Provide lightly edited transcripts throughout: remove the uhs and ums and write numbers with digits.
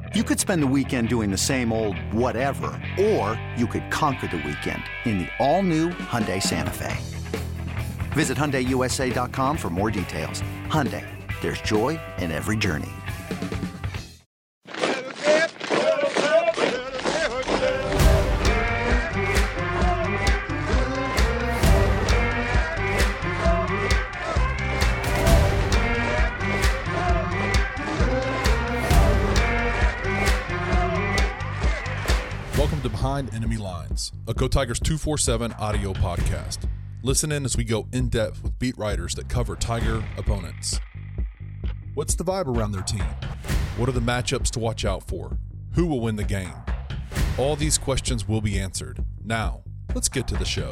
You could spend the weekend doing the same old whatever, or you could conquer the weekend in the all-new Hyundai Santa Fe. Visit HyundaiUSA.com for more details. Hyundai, there's joy in every journey. Welcome to Behind Enemy Lines, a Go Tigers 247 audio podcast. Listen in as we go in depth with beat writers that cover Tiger opponents. What's the vibe around their team? What are the matchups to watch out for? Who will win the game? All these questions will be answered. Now, let's get to the show.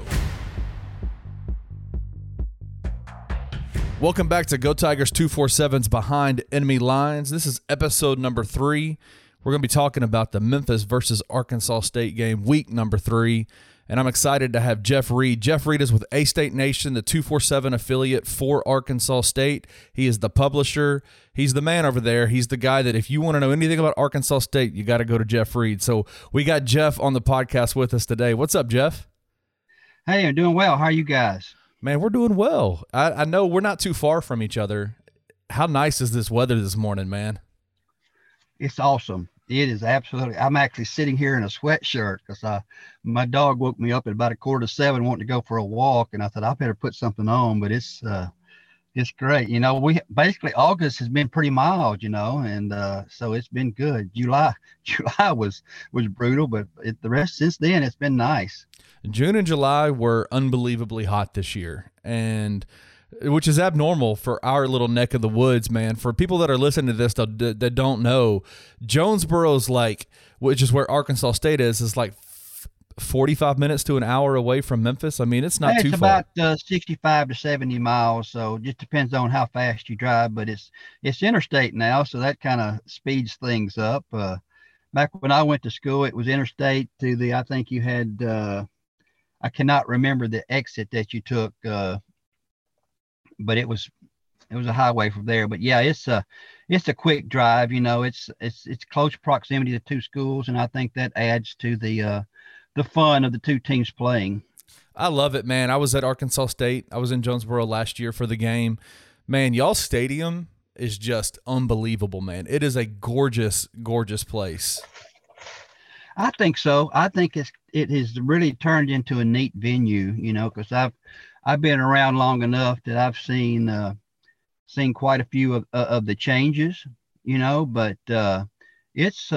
Welcome back to Go Tigers 247's Behind Enemy Lines. This is episode number 3. We're going to be talking about the Memphis versus Arkansas State game, week number 3. And I'm excited to have Jeff Reed. Jeff Reed is with A-State Nation, the 247 affiliate for Arkansas State. He is the publisher. He's the man over there. He's the guy that if you want to know anything about Arkansas State, you got to go to Jeff Reed. So we got Jeff on the podcast with us today. What's up, Jeff? Hey, I'm doing well. How are you guys? Man, we're doing well. I know we're not too far from each other. How nice is this weather this morning, man? It's awesome. It is absolutely. I'm actually sitting here in a sweatshirt because my dog woke me up at about 6:45 wanting to go for a walk, and I thought I better put something on. But it's great. You know, we basically August has been pretty mild, you know, and so it's been good. July was brutal, but the rest since then it's been nice. June and July were unbelievably hot this year, and which is abnormal for our little neck of the woods, man. For people that are listening to this that don't know, Jonesboro's which is where Arkansas State is like 45 minutes to an hour away from Memphis. I mean, it's not too far. It's about 65 to 70 miles, so it just depends on how fast you drive. But it's interstate now, so that kind of speeds things up. Back when I went to school, it was interstate to I think you had, I cannot remember the exit that you took, but it was a highway from there. But yeah, it's a quick drive. You know, it's close proximity to two schools, and I think that adds to the fun of the two teams playing. I love it, man. I was at Arkansas State. I was in Jonesboro last year for the game. Man, y'all's stadium is just unbelievable, man. It is a gorgeous, gorgeous place. I think so. I think it has really turned into a neat venue, you know, because I've been around long enough that I've seen quite a few of the changes, you know, but it's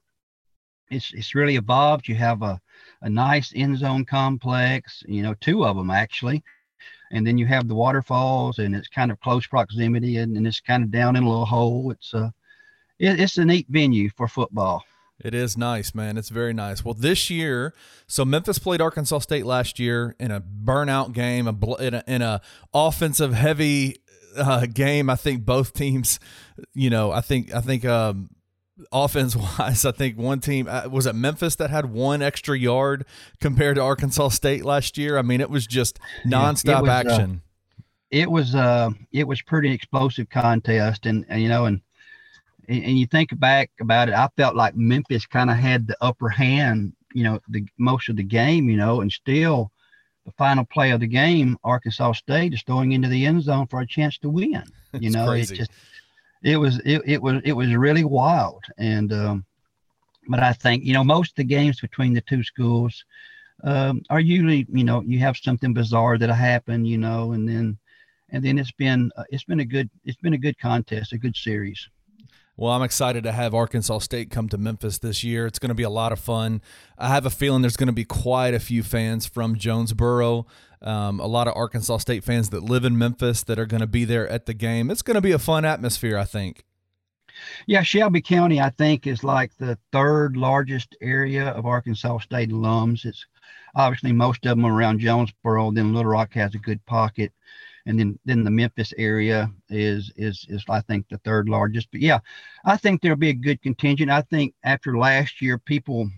really evolved. You have a nice end zone complex, you know, 2 of them actually, and then you have the waterfalls, and it's kind of close proximity, and it's kind of down in a little hole. It's a neat venue for football. It is nice, man. It's very nice. Well, this year, so Memphis played Arkansas State last year in a burnout game, in a offensive heavy game. I think both teams, you know, I think offense wise, I think one team was it Memphis that had 1 extra yard compared to Arkansas State last year. I mean, it was just nonstop action. It was pretty explosive contest, and you know, and you think back about it, I felt like Memphis kind of had the upper hand, you know, most of the game, you know, and still the final play of the game, Arkansas State is throwing into the end zone for a chance to win. You know, crazy. It was really wild. And, but I think, you know, most of the games between the two schools are usually, you know, you have something bizarre that'll happen, you know, and then it's been a good contest, a good series. Well, I'm excited to have Arkansas State come to Memphis this year. It's going to be a lot of fun. I have a feeling there's going to be quite a few fans from Jonesboro, a lot of Arkansas State fans that live in Memphis that are going to be there at the game. It's going to be a fun atmosphere, I think. Yeah, Shelby County, I think, is like the 3rd largest area of Arkansas State alums. It's obviously most of them are around Jonesboro. Then Little Rock has a good pocket. And then the Memphis area is I think the 3rd largest. But yeah, I think there'll be a good contingent. I think after last year, people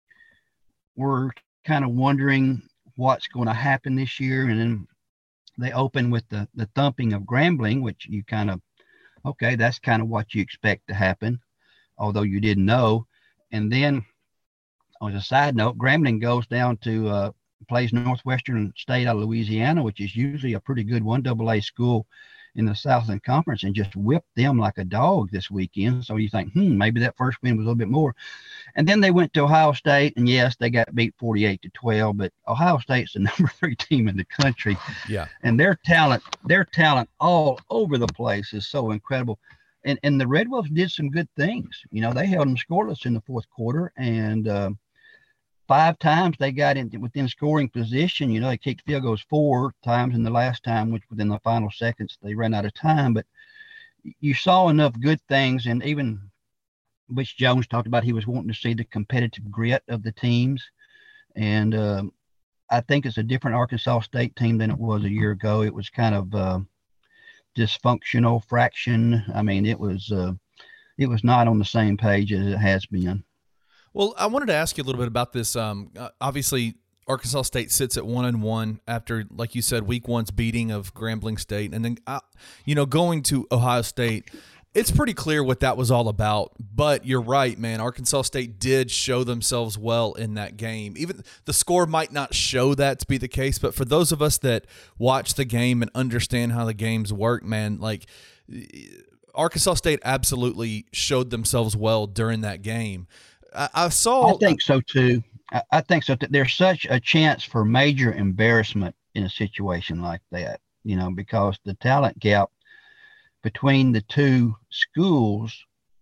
were kind of wondering what's going to happen this year, and then they open with the thumping of Grambling, which you kind of, okay, that's kind of what you expect to happen. although you didn't know. And then, on a side note, Grambling goes down to plays Northwestern State out of Louisiana, which is usually a pretty good 1AA school in the Southland Conference, and just whipped them like a dog this weekend. So you think, maybe that first win was a little bit more. And then they went to Ohio State, and yes, they got beat 48-12, but Ohio State's the number 3 team in the country. Yeah. And their talent all over the place is so incredible. And the Red Wolves did some good things. You know, they held them scoreless in the fourth quarter, and 5 times they got within scoring position. You know, they kicked field goals 4 times, and the last time, which within the final seconds, they ran out of time. But you saw enough good things, and even Butch Jones talked about he was wanting to see the competitive grit of the teams. And I think it's a different Arkansas State team than it was a year ago. It was kind of dysfunctional fraction. I mean, it was not on the same page as it has been. Well, I wanted to ask you a little bit about this. Obviously, Arkansas State sits at 1-1 after, like you said, week 1's beating of Grambling State, and then going to Ohio State. It's pretty clear what that was all about, but you're right, man. Arkansas State did show themselves well in that game. Even the score might not show that to be the case, but for those of us that watch the game and understand how the games work, man, like Arkansas State absolutely showed themselves well during that game. I think so too. I think so. There's such a chance for major embarrassment in a situation like that, because the talent gap between the two schools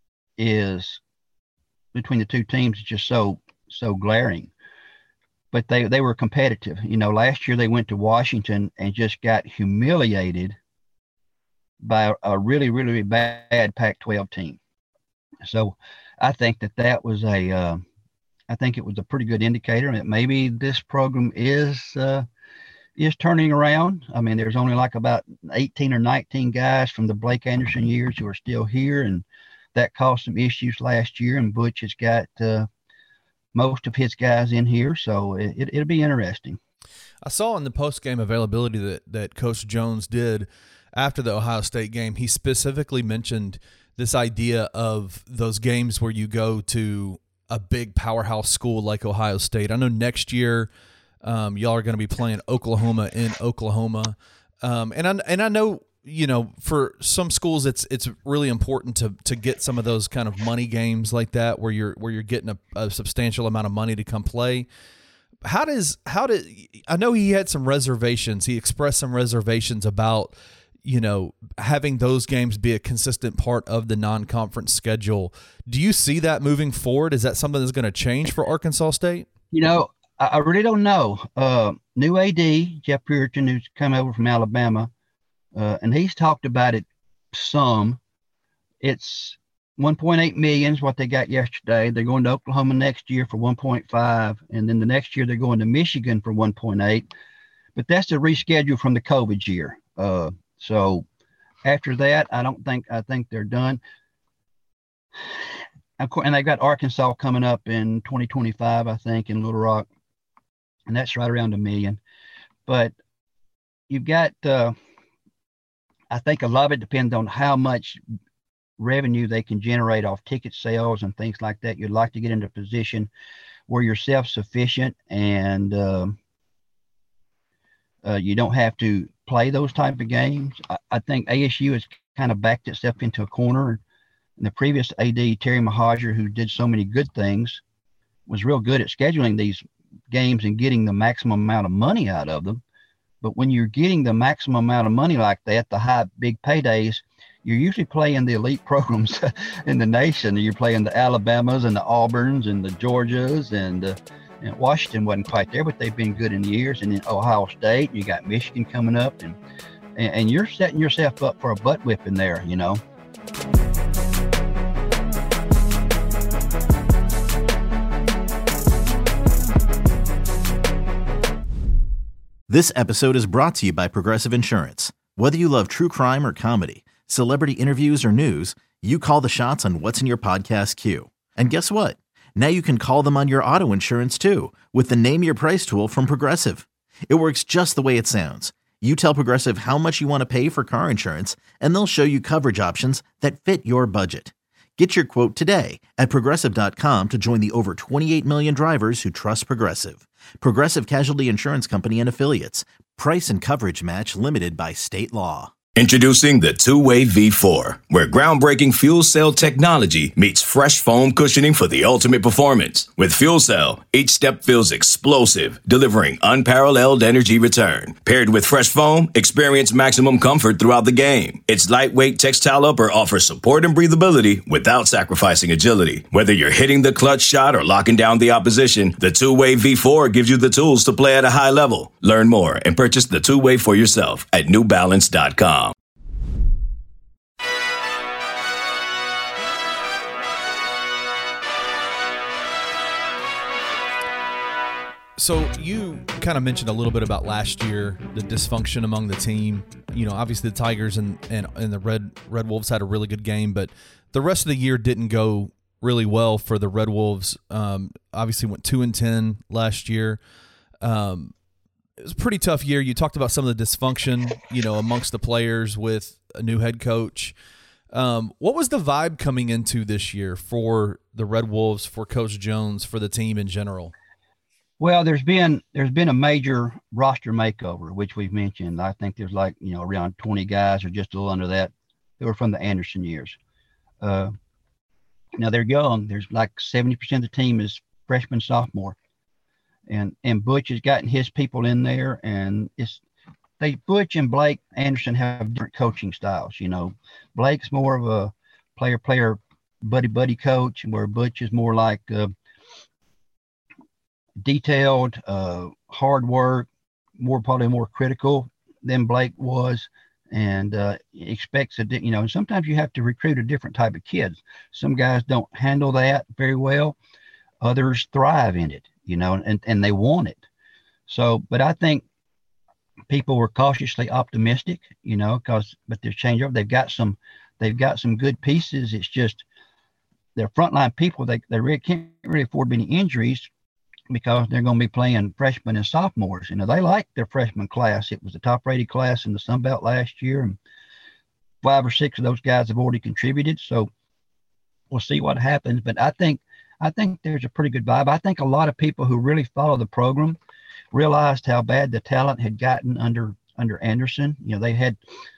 between the two teams is just so glaring. But they were competitive. Last year they went to Washington and just got humiliated by a really, really bad Pac-12 team. So I think that was I think it was a pretty good indicator that maybe this program is turning around. I mean, there's only like about 18 or 19 guys from the Blake Anderson years who are still here, and that caused some issues last year. And Butch has got most of his guys in here, so it'll be interesting. I saw in the post-game availability that Coach Jones did after the Ohio State game, he specifically mentioned this idea of those games where you go to a big powerhouse school like Ohio State. I know next year y'all are going to be playing Oklahoma in Oklahoma. And I know, for some schools it's really important to get some of those kind of money games like that where you're getting a substantial amount of money to come play. How did I know he had some reservations. He expressed some reservations about having those games be a consistent part of the non-conference schedule. Do you see that moving forward? Is that something that's going to change for Arkansas State? I really don't know. New AD, Jeff Puritan, who's come over from Alabama, and he's talked about it some. It's $1.8 million is what they got yesterday. They're going to Oklahoma next year for 1.5, and then the next year they're going to Michigan for 1.8. But that's the reschedule from the COVID year. So after that, I think they're done. And they got Arkansas coming up in 2025, I think, in Little Rock. And that's right around $1 million. But you've got, I think a lot of it depends on how much revenue they can generate off ticket sales and things like that. You'd like to get into a position where you're self-sufficient and you don't have to play those type of games. I think ASU has kind of backed itself into a corner. And the previous AD, Terry Mahajer, who did so many good things, was real good at scheduling these games and getting the maximum amount of money out of them. But when you're getting the maximum amount of money like that, the high, big paydays, you're usually playing the elite programs in the nation. You're playing the Alabamas and the Auburns and the Georgias, and Washington wasn't quite there, but they've been good in the years. And then Ohio State, you got Michigan coming up, and you're setting yourself up for a butt whipping there, This episode is brought to you by Progressive Insurance. Whether you love true crime or comedy, celebrity interviews or news, you call the shots on what's in your podcast queue. And guess what? Now you can call them on your auto insurance too with the Name Your Price tool from Progressive. It works just the way it sounds. You tell Progressive how much you want to pay for car insurance, and they'll show you coverage options that fit your budget. Get your quote today at Progressive.com to join the over 28 million drivers who trust Progressive. Progressive Casualty Insurance Company and Affiliates. Price and coverage match limited by state law. Introducing the Two-Way V4, where groundbreaking fuel cell technology meets fresh foam cushioning for the ultimate performance. With fuel cell, each step feels explosive, delivering unparalleled energy return. Paired with fresh foam, experience maximum comfort throughout the game. Its lightweight textile upper offers support and breathability without sacrificing agility. Whether you're hitting the clutch shot or locking down the opposition, the Two-Way V4 gives you the tools to play at a high level. Learn more and purchase the Two-Way for yourself at NewBalance.com. So you kind of mentioned a little bit about last year, the dysfunction among the team. You know, obviously the Tigers and the Red Wolves had a really good game, but the rest of the year didn't go really well for the Red Wolves. Obviously went 2-10 last year. It was a pretty tough year. You talked about some of the dysfunction, you know, amongst the players with a new head coach. What was the vibe coming into this year for the Red Wolves, for Coach Jones, for the team in general? Well, there's been a major roster makeover, which we've mentioned. I think there's around 20 guys or just a little under that who were from the Anderson years. Now they're young. There's like 70% of the team is freshman, sophomore, and Butch has gotten his people in there, and Butch and Blake Anderson have different coaching styles. You know, Blake's more of a player, buddy coach, where Butch is more like detailed, hard work, probably more critical than Blake was, and expects and sometimes you have to recruit a different type of kids. Some guys don't handle that very well. Others thrive in it, and they want it. So, but I think people were cautiously optimistic, but there's changeover. They've got some good pieces. It's just their frontline people, they really can't really afford any injuries, because they're going to be playing freshmen and sophomores. They like their freshman class. It was the top-rated class in the Sun Belt last year, and 5 or 6 of those guys have already contributed. So we'll see what happens. But I think there's a pretty good vibe. I think a lot of people who really follow the program realized how bad the talent had gotten under Anderson. They had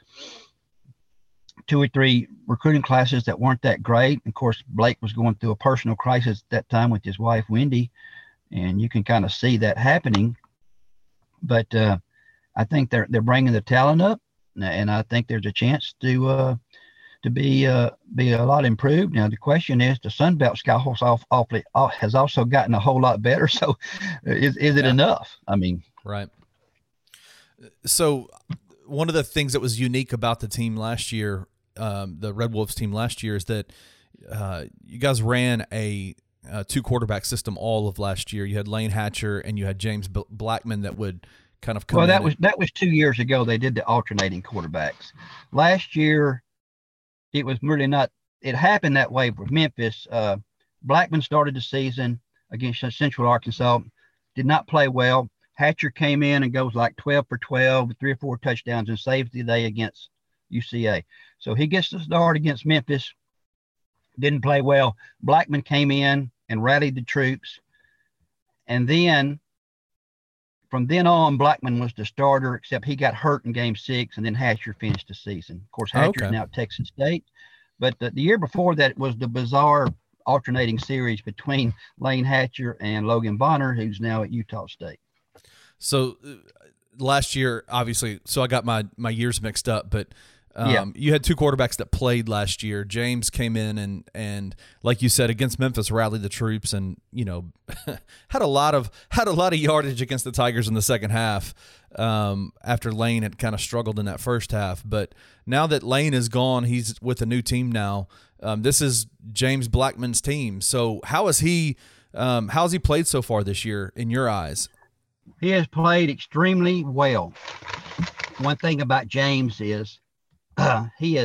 2 or 3 recruiting classes that weren't that great. Of course, Blake was going through a personal crisis at that time with his wife, Wendy. And you can kind of see that happening, but I think they're bringing the talent up, and I think there's a chance to be a lot improved. Now the question is, the Sun Belt Scouts has also gotten a whole lot better. So is it enough? I mean, right. So one of the things that was unique about the team last year, the Red Wolves team last year, is that you guys ran a 2-quarterback system all of last year. You had Lane Hatcher and you had James Blackman that would kind of come in. Well, that was 2 years ago. They did the alternating quarterbacks. Last year, it was really not. It happened that way with Memphis. Blackman started the season against Central Arkansas, did not play well. Hatcher came in and goes like 12 for 12 with 3 or 4 touchdowns and saves the day against UCA. So he gets the start against Memphis, didn't play well. Blackman came in and rallied the troops. And then from then on, Blackman was the starter, except he got hurt in game 6, and then Hatcher finished the season. Of course, Hatcher's now at Texas State. But the year before that was the bizarre alternating series between Lane Hatcher and Logan Bonner, who's now at Utah State. So last year, obviously, so I got my years mixed up, but you had 2 quarterbacks that played last year. James came in and like you said, against Memphis, rallied the troops and, had a lot of yardage against the Tigers in the second half, after Lane had kind of struggled in that first half. But now that Lane is gone, he's with a new team now. This is James Blackman's team. So how's he played so far this year in your eyes? He has played extremely well. One thing about James is he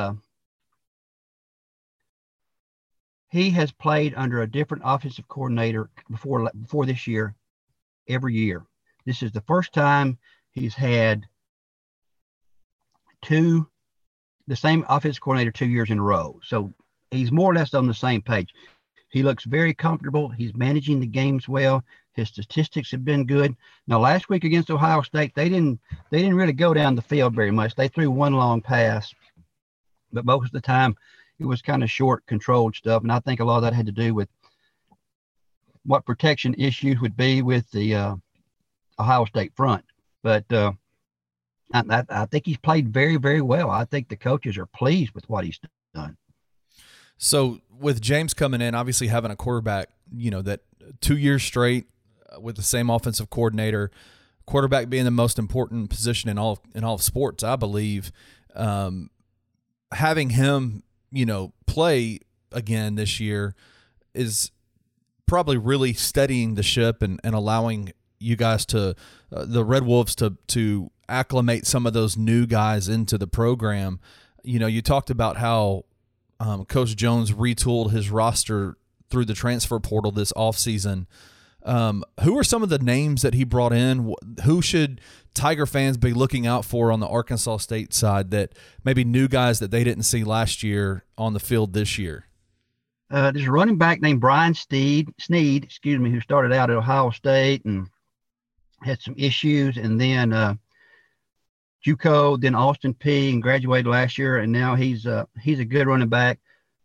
has played under a different offensive coordinator before this year every year. This is the first time he's had the same offensive coordinator 2 years in a row. So he's more or less on the same page. He looks very comfortable. He's managing the games well. His statistics have been good. Now, last week against Ohio State, they didn't really go down the field very much. They threw one long pass, but most of the time it was kind of short, controlled stuff. And I think a lot of that had to do with what protection issues would be with the Ohio State front. But I think he's played very, very well. I think the coaches are pleased with what he's done. So with James coming in, obviously having a quarterback, that 2 years straight with the same offensive coordinator, quarterback being the most important position in all of sports, I believe, having him, play again this year is probably really steadying the ship and allowing you guys to the Red Wolves to acclimate some of those new guys into the program. You talked about how Coach Jones retooled his roster through the transfer portal this offseason. Who are some of the names that he brought in? Who should Tiger fans be looking out for on the Arkansas State side that maybe new guys that they didn't see last year on the field this year? There's a running back named Brian Sneed, who started out at Ohio State and had some issues, and then JUCO, then Austin Peay, and graduated last year, and now he's a good running back.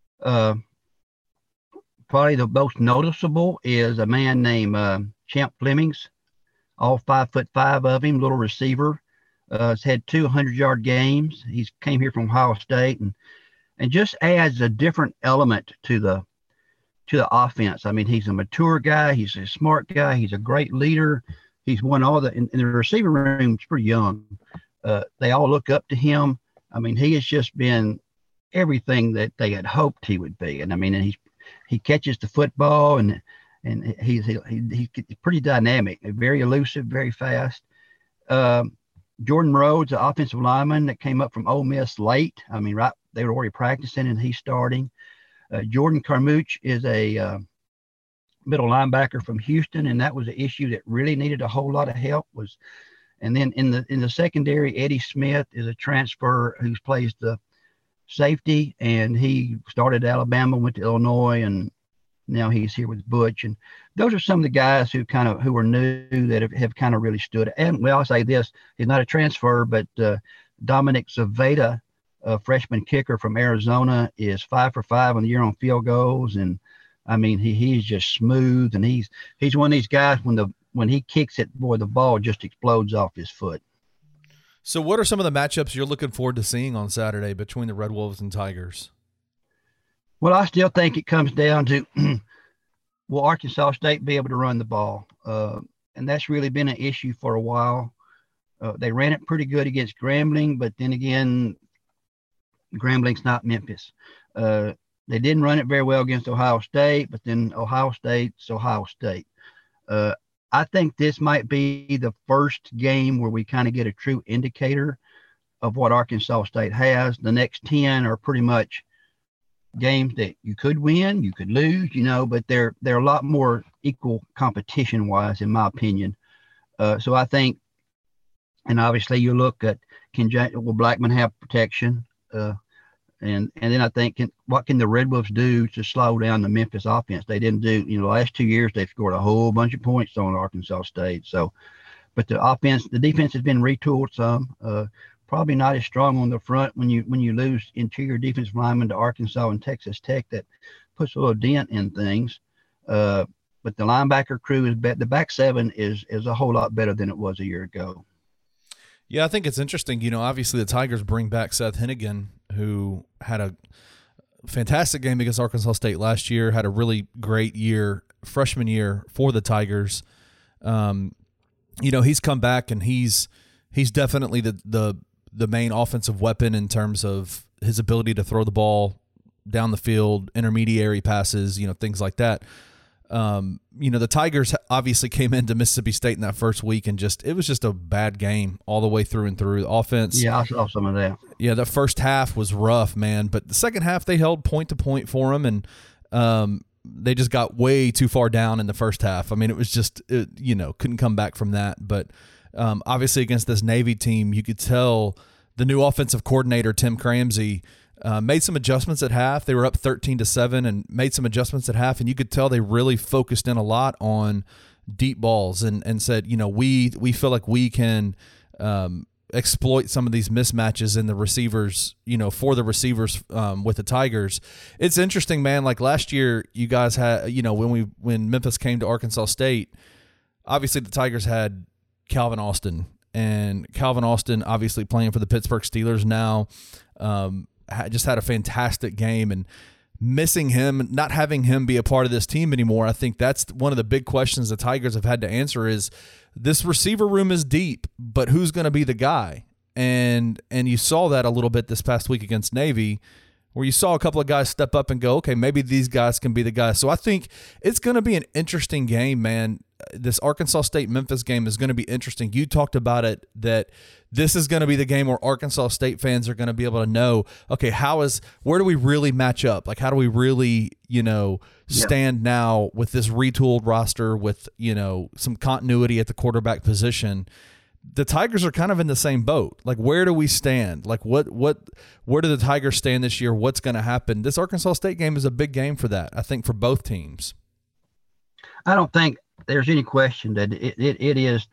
Probably the most noticeable is a man named Champ Flemings, all 5'5" of him, little receiver. Has had 200-yard games. He's came here from Ohio State and just adds a different element to the offense. I mean, he's a mature guy. He's a smart guy. He's a great leader. He's won all in the receiver room. It's pretty young. They all look up to him. I mean, he has just been everything that they had hoped he would be. And I mean, he catches the football and he's pretty dynamic, very elusive, very fast. Jordan Rhodes, the offensive lineman that came up from Ole Miss late. I mean, right, they were already practicing and he's starting. Jordan Carmouche is a middle linebacker from Houston, and that was an issue that really needed a whole lot of help. And then in the secondary, Eddie Smith is a transfer who plays the safety, and he started at Alabama, went to Illinois, and now he's here with Butch. And those are some of the guys who are new that have kind of really stood. And well, I'll say this: he's not a transfer, but Dominic Zaveda, a freshman kicker from Arizona, is 5 for 5 on the year on field goals. And I mean, he's just smooth, and he's one of these guys when he kicks it, boy, the ball just explodes off his foot. So what are some of the matchups you're looking forward to seeing on Saturday between the Red Wolves and Tigers? Well, I still think it comes down to will Arkansas State be able to run the ball? And that's really been an issue for a while. They ran it pretty good against Grambling, but then again, Grambling's not Memphis. They didn't run it very well against Ohio State, but then Ohio State's Ohio State. I think this might be the first game where we kind of get a true indicator of what Arkansas State has. The next 10 are pretty much games that you could win, you could lose, but they're a lot more equal competition-wise, in my opinion. So I think, and obviously you look at, will Blackman have protection? And then I think, what can the Red Wolves do to slow down the Memphis offense? They didn't do, the last 2 years, they've scored a whole bunch of points on Arkansas State. So, but the defense has been retooled some. Probably not as strong on the front when you lose interior defensive linemen to Arkansas and Texas Tech. That puts a little dent in things. But the linebacker crew is better. The back seven is a whole lot better than it was a year ago. Yeah, I think it's interesting. Obviously the Tigers bring back Seth Hennigan, who had a fantastic game against Arkansas State last year, had a really great freshman year for the Tigers. He's come back and he's definitely the main offensive weapon in terms of his ability to throw the ball down the field, intermediary passes, things like that. The Tigers obviously came into Mississippi State in that first week and it was just a bad game all the way through and through. The offense. Yeah, I saw some of that. Yeah, the first half was rough, man. But the second half, they held point to point for them, and they just got way too far down in the first half. I mean, it was just, couldn't come back from that. But obviously against this Navy team, you could tell the new offensive coordinator, Tim Cramsey, made some adjustments at half. They were up 13-7 and made some adjustments at half, and you could tell they really focused in a lot on deep balls and said, we feel like we can exploit some of these mismatches in the receivers, for the receivers with the Tigers. It's interesting, man. Like last year, you guys had, when Memphis came to Arkansas State, obviously the Tigers had Calvin Austin, and Calvin Austin obviously playing for the Pittsburgh Steelers now, just had a fantastic game, and missing him, not having him be a part of this team anymore, I think that's one of the big questions the Tigers have had to answer is this receiver room is deep, but who's going to be the guy? And you saw that a little bit this past week against Navy, where you saw a couple of guys step up and go, okay, maybe these guys can be the guys. So I think it's going to be an interesting game, man. This Arkansas State-Memphis game is going to be interesting. You talked about it, that this is going to be the game where Arkansas State fans are going to be able to know, okay, where do we really match up? Like, how do we really, stand now with this retooled roster with, some continuity at the quarterback position? The Tigers are kind of in the same boat. Like, where do we stand? Like, where do the Tigers stand this year? What's going to happen? This Arkansas State game is a big game for that, I think, for both teams. I don't think there's any question that it is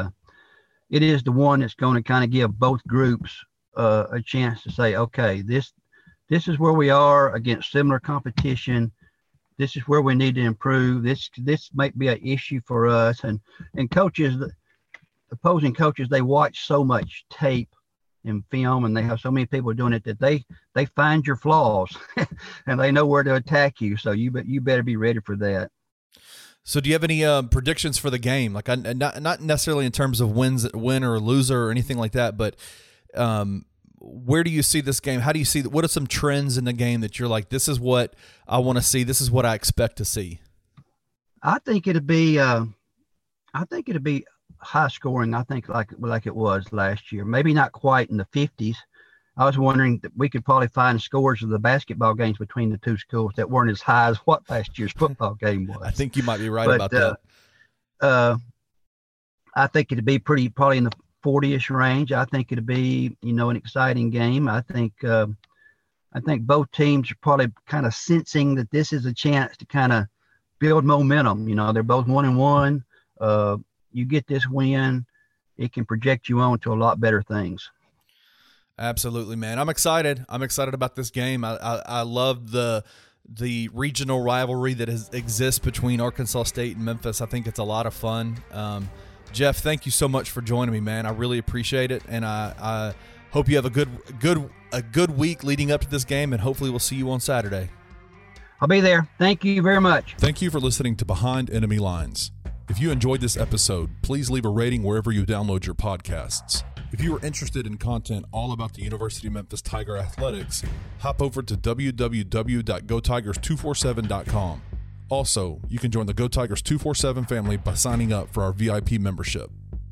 the one that's going to kind of give both groups a chance to say, okay, this is where we are against similar competition. This is where we need to improve. This might be an issue for us. And coaches, opposing coaches, they watch so much tape and film, and they have so many people doing it that they find your flaws and they know where to attack you. So you better be ready for that. So do you have any predictions for the game? Like, not necessarily in terms of win or loser or anything like that, but where do you see this game? How do you see what are some trends in the game that you're like, this is what I want to see, this is what I expect to see? I think it'd be high scoring. I think like it was last year. Maybe not quite in the 50s. I was wondering that we could probably find scores of the basketball games between the two schools that weren't as high as what last year's football game was. I think you might be right about that. I think it'd be probably in the 40-ish range. I think it'd be, an exciting game. I think both teams are probably kind of sensing that this is a chance to kind of build momentum. They're both 1-1. You get this win, it can project you on to a lot better things. Absolutely, man. I'm excited. I'm excited about this game. I love the regional rivalry that exists between Arkansas State and Memphis. I think it's a lot of fun. Jeff, thank you so much for joining me, man. I really appreciate it, and I hope you have a good week leading up to this game, and hopefully we'll see you on Saturday. I'll be there. Thank you very much. Thank you for listening to Behind Enemy Lines. If you enjoyed this episode, please leave a rating wherever you download your podcasts. If you are interested in content all about the University of Memphis Tiger Athletics, hop over to www.gotigers247.com. Also, you can join the Go Tigers 247 family by signing up for our VIP membership.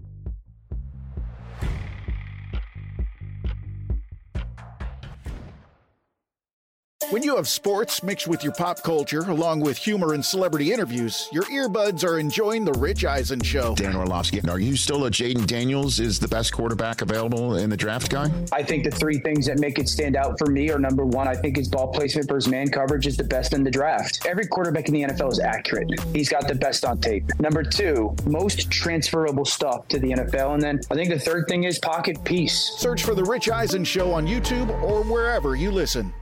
When you have sports mixed with your pop culture, along with humor and celebrity interviews, your earbuds are enjoying The Rich Eisen Show. Dan Orlovsky, are you still a Jaden Daniels is the best quarterback available in the draft guy? I think the three things that make it stand out for me are, number one, I think his ball placement versus man coverage is the best in the draft. Every quarterback in the NFL is accurate. He's got the best on tape. Number two, most transferable stuff to the NFL. And then I think the third thing is pocket peace. Search for The Rich Eisen Show on YouTube or wherever you listen.